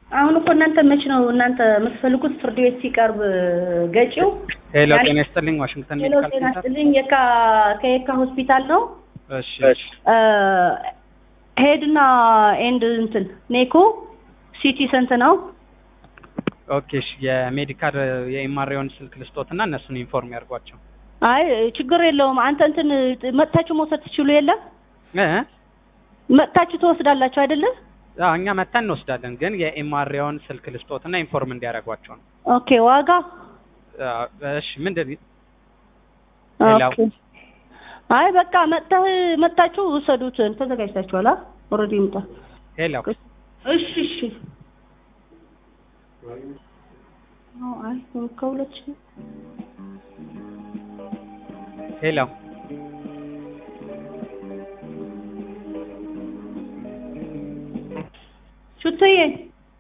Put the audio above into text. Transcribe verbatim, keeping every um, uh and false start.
አሁን እኮ እናንተ መች ነው እናንተ የምትፈልጉት ፍርድ ቤት ሲቀርብ ገጪው ሄሎ ጤና ይስጥልኝ ዋሽንግተን ሄሎ ሜዲካል ጤና ሴንተር ይስጥልኝ የካ ከየካ ሆስፒታል ነው እሺ እ ሄድና ኤንድ እንትን ኔኮ ሲቲ ሰንት ነው ኦኬ እሺ የሜዲካል የኤምአርአይውን ስልክ ልስጦትና እነሱን ኢንፎርም ያርጓቸው አይ ችግር የለውም አንተ እንትን መጣችሁ መውሰድ ትችሉ የለ እ መጣችሁ ተወስዳላችሁ አይደለ አዎ እኛ መተን እንወስዳለን ግን የኤምአርአይውን ስልክ ልስጦትና ኢንፎርም እንዲያረጓቸው ነው ኦኬ ዋጋ እሺ ምንድን ኦኬ አይ በቃ መጣህ መጣችሁ ወሰዱት ተዘጋጅታችኋል ኦሬዲ መጣ ሄሎ እሺ እሺ ነው አይ ከሁለት ሄሎ ሹትዬ